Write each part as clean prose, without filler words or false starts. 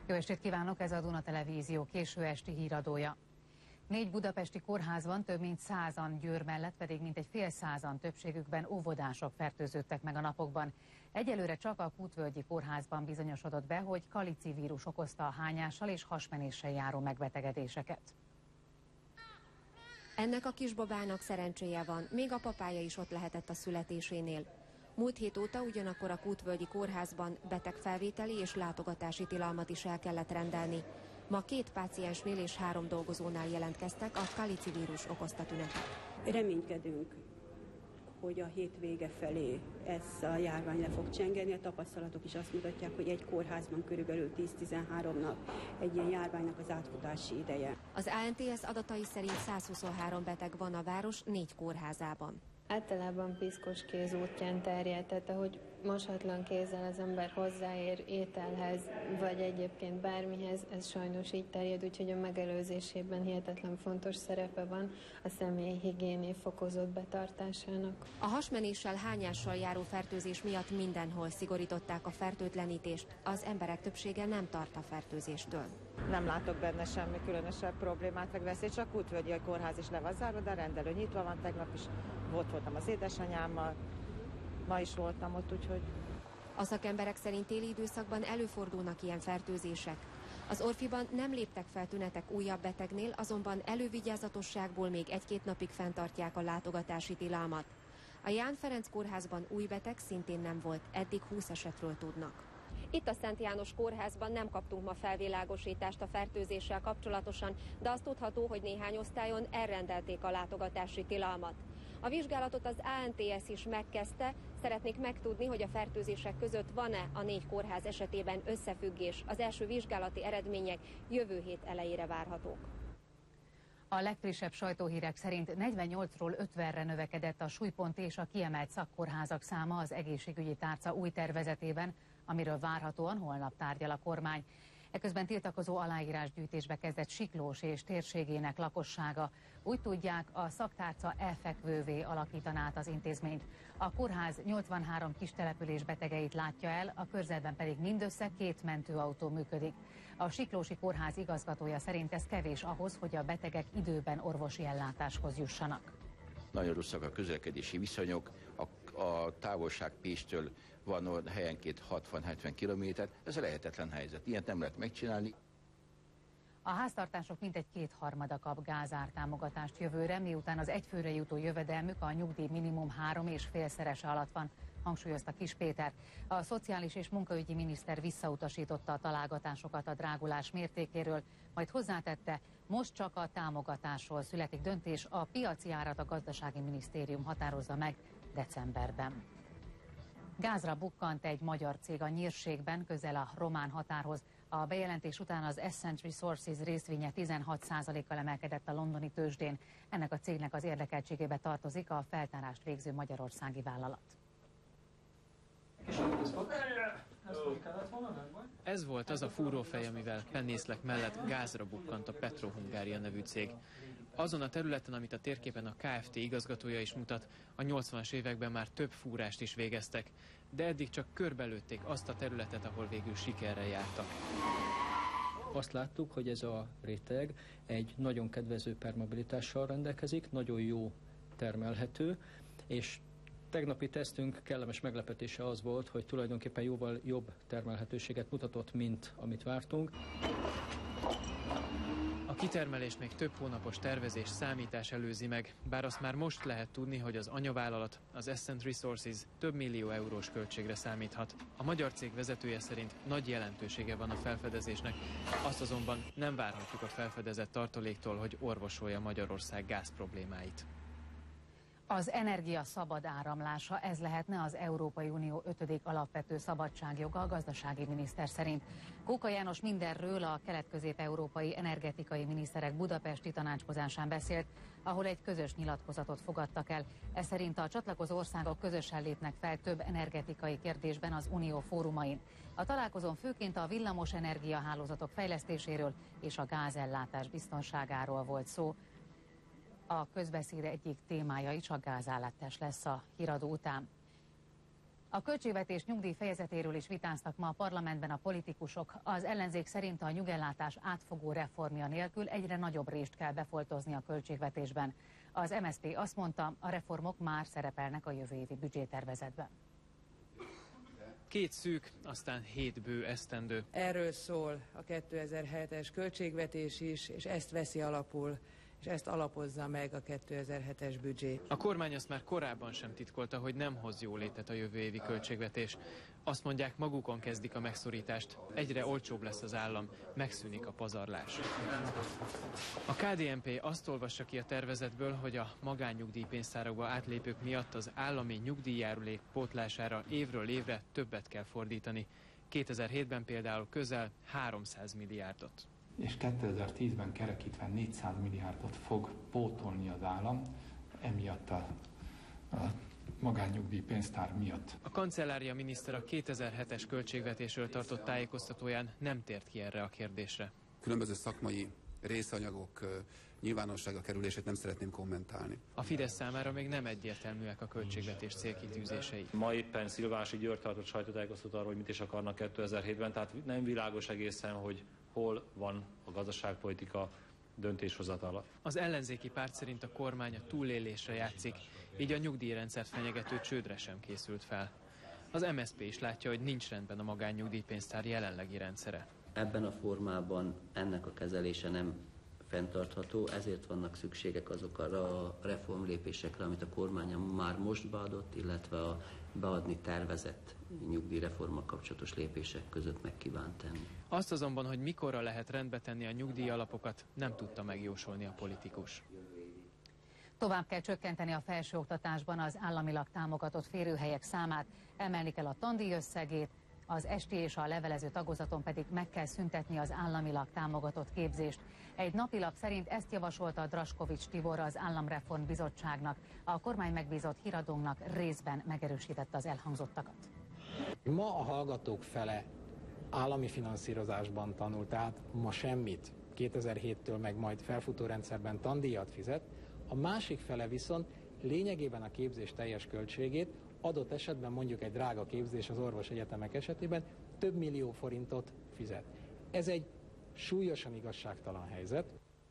Jó estét kívánok, ez a Duna Televízió késő esti híradója. 4 budapesti kórházban több mint 100-an, Győr mellett pedig mintegy fél százan, többségükben óvodások fertőződtek meg a napokban. Egyelőre csak a Kútvölgyi kórházban bizonyosodott be, hogy kalici vírus okozta a hányással és hasmenéssel járó megbetegedéseket. Ennek a kisbabának szerencséje van, még a papája is ott lehetett a születésénél. Múlt hét óta ugyanakkor a Kútvölgyi kórházban betegfelvételi és látogatási tilalmat is el kellett rendelni. Ma 2 páciensnél és 3 dolgozónál jelentkeztek a kalici vírus okozta tünetek. Reménykedünk, hogy a hétvége felé ez a járvány le fog csengeni. A tapasztalatok is azt mutatják, hogy egy kórházban körülbelül 10-13 nap egy ilyen járványnak az átfutási ideje. Az ANTS adatai szerint 123 beteg van a város 4 kórházában. Általában piszkos kéz útján terjed, tehát ahogy mosatlan kézzel az ember hozzáér ételhez, vagy egyébként bármihez, ez sajnos így terjed, úgyhogy a megelőzésében hihetetlen fontos szerepe van a személyi higiéné fokozott betartásának. A hasmenéssel, hányással járó fertőzés miatt mindenhol szigorították a fertőtlenítést, az emberek többsége nem tart a fertőzéstől. Nem látok benne semmi különösebb problémát, meg veszélyt, csak Kútvölgyi kórház is le van zárva, de a rendelő nyitva van, tegnap is ott voltam az édesanyámmal, ma is voltam ott, úgyhogy... A szakemberek szerint téli időszakban előfordulnak ilyen fertőzések. Az Orfiban nem léptek fel tünetek újabb betegnél, azonban elővigyázatosságból még 1-2 napig fenntartják a látogatási tilalmat. A Ján Ferenc kórházban új beteg szintén nem volt, eddig 20 esetről tudnak. Itt a Szent János kórházban nem kaptunk ma felvilágosítást a fertőzéssel kapcsolatosan, de azt tudható, hogy néhány osztályon elrendelték a látogatási tilalmat. A vizsgálatot az ANTS is megkezdte, szeretnék megtudni, hogy a fertőzések között van-e a 4 kórház esetében összefüggés. Az első vizsgálati eredmények jövő hét elejére várhatók. A legfrissebb sajtóhírek szerint 48-ról 50-re növekedett a súlypont és a kiemelt szakkórházak száma az egészségügyi tárca új tervezetében, amiről várhatóan holnap tárgyal a kormány. Eközben tiltakozó aláírásgyűjtésbe kezdett Siklós és térségének lakossága. Úgy tudják, a szaktárca elfekvővé alakítaná át az intézményt. A kórház 83 kis település betegeit látja el, a körzetben pedig mindössze 2 mentőautó működik. A Siklósi kórház igazgatója szerint ez kevés ahhoz, hogy a betegek időben orvosi ellátáshoz jussanak. Nagyon rosszak a közlekedési viszonyok, a távolság Pécstől van helyenként 60-70 kilométer, ez a lehetetlen helyzet. Ilyet nem lehet megcsinálni. A háztartások mintegy 2/3 kap gázártámogatást jövőre, miután az egyfőre jutó jövedelmük a nyugdíj minimum 3,5-szerese alatt van, hangsúlyozta Kis Péter. A szociális és munkaügyi miniszter visszautasította a találgatásokat a drágulás mértékéről, majd hozzátette, most csak a támogatásról születik döntés, a piaci árat a gazdasági minisztérium határozza meg decemberben. Gázra bukkant egy magyar cég a Nyírségben, közel a román határhoz. A bejelentés után az Ascent Resources részvénye 16%-kal emelkedett a londoni tőzsdén. Ennek a cégnek az érdekeltségébe tartozik a feltárást végző magyarországi vállalat. Ez volt az a fúrófej, amivel Pennészlek mellett gázra bukkant a Petro-Hungária nevű cég. Azon a területen, amit a térképen a Kft. Igazgatója is mutat, a 80-as években már több fúrást is végeztek, de eddig csak körbelőtték azt a területet, ahol végül sikerrel jártak. Azt láttuk, hogy ez a réteg egy nagyon kedvező permeabilitással rendelkezik, nagyon jó termelhető, és tegnapi tesztünk kellemes meglepetése az volt, hogy tulajdonképpen jóval jobb termelhetőséget mutatott, mint amit vártunk. A kitermelést még több hónapos tervezés, számítás előzi meg, bár azt már most lehet tudni, hogy az anyavállalat, az Ascent Resources több millió eurós költségre számíthat. A magyar cég vezetője szerint nagy jelentősége van a felfedezésnek, azt azonban nem várhatjuk a felfedezett tartaléktól, hogy orvosolja Magyarország gáz problémáit. Az energia szabad áramlása, ez lehetne az Európai Unió 5. alapvető szabadságjoga a gazdasági miniszter szerint. Kóka János mindenről a kelet-közép-európai energetikai miniszterek budapesti tanácskozásán beszélt, ahol egy közös nyilatkozatot fogadtak el. Ez szerint a csatlakozó országok közösen lépnek fel több energetikai kérdésben az Unió fórumain. A találkozón főként a villamos energiahálózatok fejlesztéséről és a gázellátás biztonságáról volt szó. A közbeszéd egyik témája is a gázállátás lesz a híradó után. A költségvetés nyugdíj fejezetéről is vitáztak ma a parlamentben a politikusok. Az ellenzék szerint a nyugellátás átfogó reformja nélkül egyre nagyobb rést kell befoltozni a költségvetésben. Az MSZP azt mondta, a reformok már szerepelnek a jövő évi büdzsétervezetben. 2 szűk, aztán 7 bő esztendő. Erről szól a 2007-es költségvetés is, és ezt veszi alapul, és ezt alapozza meg a 2007-es büdzsé. A kormány azt már korábban sem titkolta, hogy nem hoz jólétet a jövő évi költségvetés. Azt mondják, magukon kezdik a megszorítást. Egyre olcsóbb lesz az állam, megszűnik a pazarlás. A KDNP azt olvassa ki a tervezetből, hogy a magánnyugdíjpénztárakba átlépők miatt az állami nyugdíjjárulék pótlására évről évre többet kell fordítani. 2007-ben például közel 300 milliárdot. És 2010-ben kerekítve 400 milliárdot fog pótolni az állam, emiatt a magánnyugdíjpénztár miatt. A kancellária miniszter a 2007-es költségvetésről tartott tájékoztatóján nem tért ki erre a kérdésre. Különböző szakmai részanyagok nyilvánosságra kerülését nem szeretném kommentálni. A Fidesz számára még nem egyértelműek a költségvetés célkitűzései. Ma éppen Szilvási György tartott sajtótájékoztatót arról, hogy mit is akarnak 2007-ben, tehát nem világos egészen, hogy hol van a gazdaságpolitika döntéshozatala. Az ellenzéki párt szerint a kormány a túlélésre játszik, így a nyugdíjrendszert fenyegető csődre sem készült fel. Az MSZP is látja, hogy nincs rendben a magánnyugdíjpénztár jelenlegi rendszere. Ebben a formában ennek a kezelése nem fenntartható, ezért vannak szükségek azokra a reformlépésekre, amit a kormány már most beadott, illetve a beadni tervezett nyugdíjreformmal kapcsolatos lépések között meg kíván tenni. Azt azonban, hogy mikorra lehet rendbe tenni a nyugdíjalapokat, nem tudta megjósolni a politikus. Tovább kell csökkenteni a felsőoktatásban az államilag támogatott férőhelyek számát, emelni kell a tandíj összegét, az esti és a levelező tagozaton pedig meg kell szüntetni az államilag támogatott képzést. Egy napilap szerint ezt javasolta Draskovics Tibor az Államreform Bizottságnak. A kormány megbízott híradónknak részben megerősítette az elhangzottakat. Ma a hallgatók fele állami finanszírozásban tanul, tehát ma semmit, 2007-től meg majd felfutó rendszerben tandíjat fizet, a másik fele viszont lényegében a képzés teljes költségét, adott esetben mondjuk egy drága képzés az orvosegyetemek esetében több millió forintot fizet. Ez egy súlyosan igazságtalan helyzet.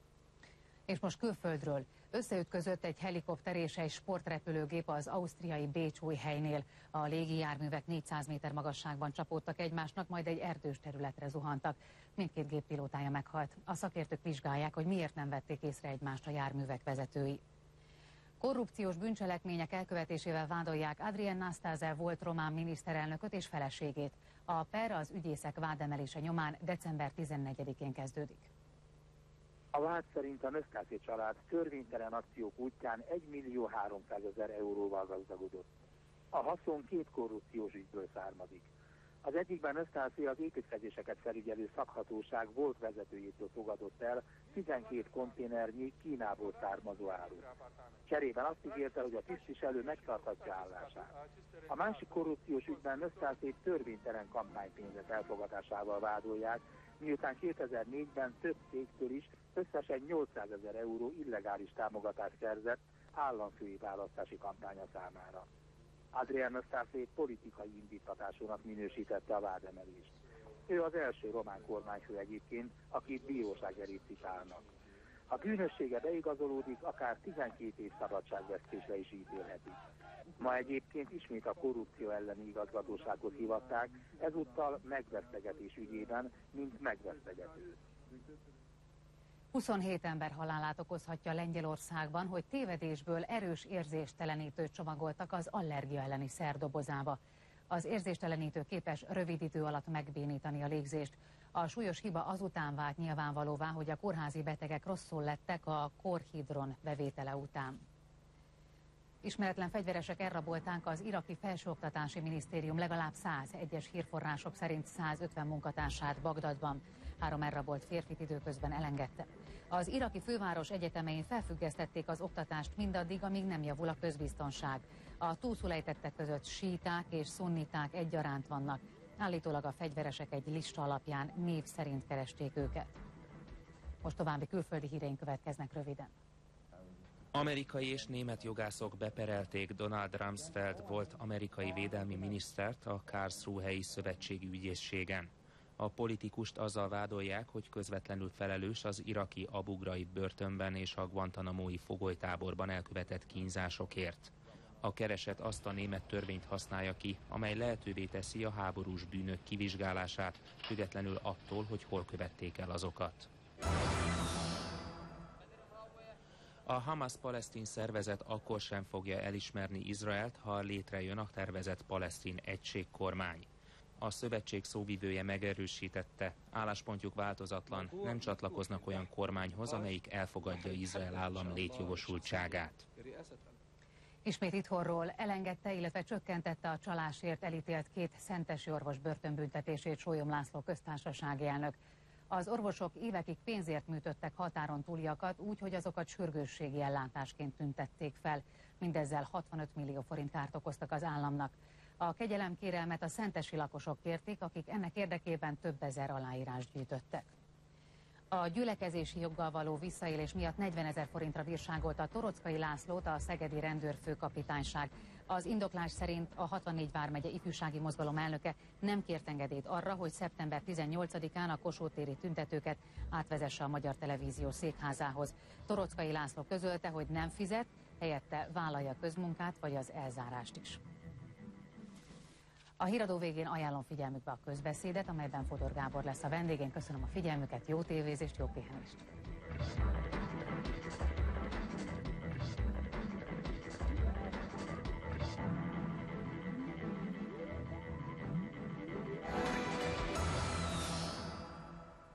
És most külföldről. Összeütközött egy helikopter és egy sportrepülőgép az ausztriai Bécsújhelynél. A légijárművek 400 méter magasságban csapódtak egymásnak, majd egy erdős területre zuhantak. Mindkét gép pilótája meghalt. A szakértők vizsgálják, hogy miért nem vették észre egymást a járművek vezetői. Korrupciós bűncselekmények elkövetésével vádolják Adrien Nastase volt román miniszterelnököt és feleségét. A per az ügyészek vádemelése nyomán december 14-én kezdődik. A vád szerint a Nastase család törvénytelen akciók útján 1.300.000 euróval gazdagodott. A haszon 2 korrupciós ügyből származik. Az egyikben Nastase az építkezéseket felügyelő szakhatóság volt vezetőjétől fogadott el 12 konténernyi Kínából származó árut. Cserében azt ígérte, hogy a tisztviselő megtarthatja állását. A másik korrupciós ügyben Nastase törvénytelen kampánypénzek elfogadásával vádolják, miután 2004-ben több cégtől is összesen 800.000 euró illegális támogatást szerzett államfői választási kampánya számára. Adrien Nastase politikai indítatásúnak minősítette a vádemelést. Ő az első román kormányfő egyébként, akit bíróság elé citálnak. Ha bűnössége beigazolódik, akár 12 év szabadságvesztésre is ítélhetik. Ma egyébként ismét a korrupció elleni igazgatóságot hivatták, ezúttal megvesztegetés ügyében, mint megvesztegető. 27 ember halálát okozhatja Lengyelországban, hogy tévedésből erős érzéstelenítőt csomagoltak az allergia elleni szerdobozába. Az érzéstelenítő képes rövid idő alatt megbénítani a légzést. A súlyos hiba azután vált nyilvánvalóvá, hogy a kórházi betegek rosszul lettek a korhidron bevétele után. Ismeretlen fegyveresek elrabolták az iraki felsőoktatási minisztérium legalább 100, egyes hírforrások szerint 150 munkatársát Bagdadban. 3 elrabolt férfit időközben elengedte. Az iraki főváros egyetemein felfüggesztették az oktatást mindaddig, amíg nem javul a közbiztonság. A túlszulejtettek között síták és szunniták egyaránt vannak. Állítólag a fegyveresek egy lista alapján név szerint keresték őket. Most további külföldi híreink következnek röviden. Amerikai és német jogászok beperelték Donald Rumsfeld volt amerikai védelmi minisztert a Karlsruhe-i szövetségi ügyészségen. A politikust azzal vádolják, hogy közvetlenül felelős az iraki Abu Ghraib börtönben és a Guantanamo-i fogolytáborban elkövetett kínzásokért. A kereset azt a német törvényt használja ki, amely lehetővé teszi a háborús bűnök kivizsgálását, függetlenül attól, hogy hol követték el azokat. A Hamas-palesztin szervezet akkor sem fogja elismerni Izraelt, ha létrejön a tervezett palesztin egységkormány. A szövetség szóvivője megerősítette, álláspontjuk változatlan, nem csatlakoznak olyan kormányhoz, amelyik elfogadja Izrael állam létjogosultságát. Ismét itthonról elengedte, illetve csökkentette a csalásért elítélt 2 szentesi orvos börtönbüntetését Sólyom László köztársasági elnök. Az orvosok évekig pénzért műtöttek határon túliakat úgy, hogy azokat sürgősségi ellátásként tüntették fel. Mindezzel 65 millió forint kárt okoztak az államnak. A kegyelemkérelmet a szentesi lakosok kérték, akik ennek érdekében több ezer aláírást gyűjtöttek. A gyülekezési joggal való visszaélés miatt 40 000 forintra bírságolta a Torockai Lászlót a szegedi rendőrfőkapitányság. Az indoklás szerint a 64 vármegye ifjúsági mozgalom elnöke nem kért engedélyt arra, hogy szeptember 18-án a Kossuth téri tüntetőket átvezesse a Magyar Televízió székházához. Torockai László közölte, hogy nem fizet, helyette vállalja a közmunkát vagy az elzárást is. A híradó végén ajánlom figyelmükbe a közbeszédet, amelyben Fodor Gábor lesz a vendégén. Köszönöm a figyelmüket, jó tévézést, jó pihenést!